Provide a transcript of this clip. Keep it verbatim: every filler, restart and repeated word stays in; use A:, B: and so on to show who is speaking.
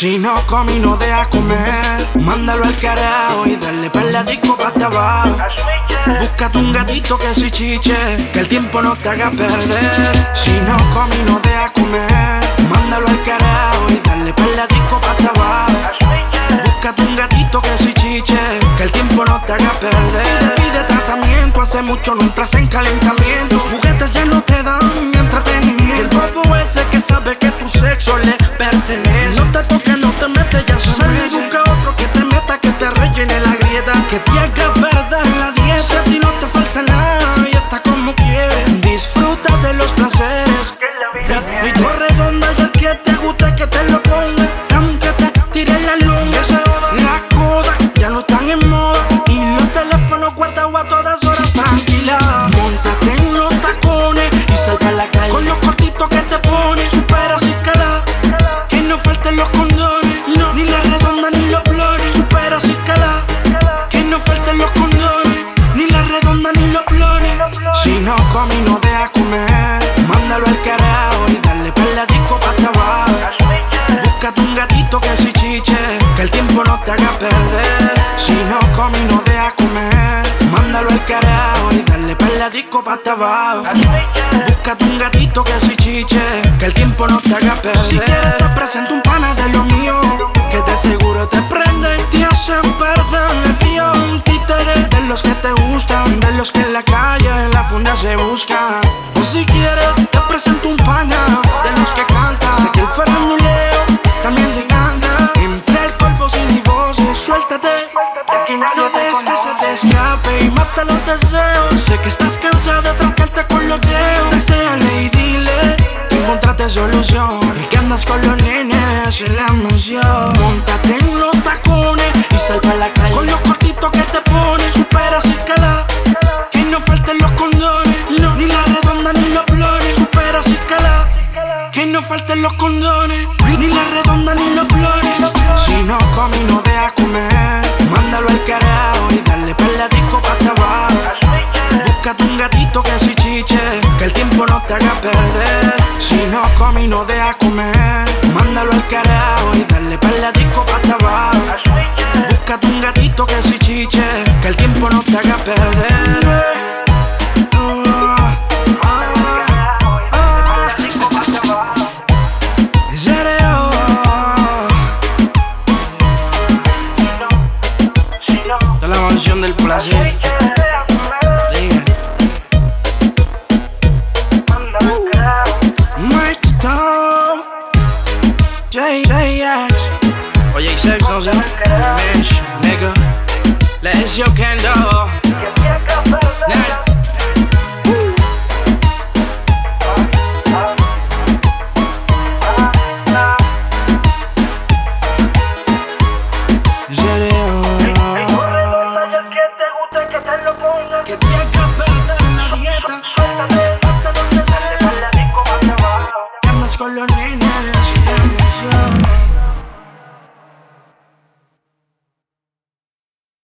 A: Si no come y no deja comer, mándalo al carajo y dale pa' la disco pa' abajo. Búscate un gatito que se chiche, que el tiempo no te haga perder. Si no come y no deja comer, mándalo al carajo y dale pa' la disco pa' abajo. Búscate un gatito que se chiche, que el tiempo no te haga perder. Pide tratamiento, hace mucho no entras en calentamiento. Juguetes ya no te dan entretenimiento. El bobo ese que sabe que tu sexo le pertenece, no te toca, no te metes, ya sabes. Busca otro que te meta, que te rellene la grieta, que te haga perder la dieta. Si a ti no te falta nada y está como quieres, disfruta de los placeres. Y, y tú redonda y el que te guste que te lo ponga, aunque te tire la luna. Las codas ya no están en moda y los teléfonos guardados a todas horas. Tranquila, móntate en los tacones y salta a la calle con los cortitos que te pones. Supera sin calar, que no falten los condones, no, ni la redonda ni los blores. Supera sin calar, que no falten los condones, ni la redonda ni los blores. Si no come y no deja comer, mándalo al carajo y dale pa' la disco pa' abajo. Búscate un gatito que se chiche, que el tiempo no te haga perder. Si no come y no deja comer, mándalo al carajo y dale pa' la disco pa' abajo. Búscate un gatito que se chiche, que el tiempo no te haga perder. Si quieres te presento un pana de lo mío, que de seguro te prende y te hace perder el frío. Un títere de los que te gustan, de los que en la calle en la funda se buscan. O si quieres te presento un pana de los que cantan. Sé que el faranduleo también te encanta. Entre el polvo sin y voces, suéltate. No dejes que se te escape y mata los deseos. Sé que estás cansada de tratarte con los dedos. Deséale y dile que encontraste solución y que andas con los nenes en la emoción. Móntate en los tacones y salta a la calle con los cortitos que te pones. Supera sin calar, que no falten los condones, no, ni la redonda ni los blores. Supera sin calar, que no falten los condones, ni la redonda ni los blores. Si no come y no deja comer, mándalo al carajo y dale pa' la disco pa' abajo. Búscate un gatito que se chiche, que el tiempo no te haga perder. Si no come y no deja comer, mándalo al carajo y dale pa' la disco pa' abajo. Búscate un gatito que se chiche, que el tiempo no te haga perder. Esta es la mansión del placer. Mike Stone, J X, oye, sex, no sé, Mesh, nigga, let's yo can do.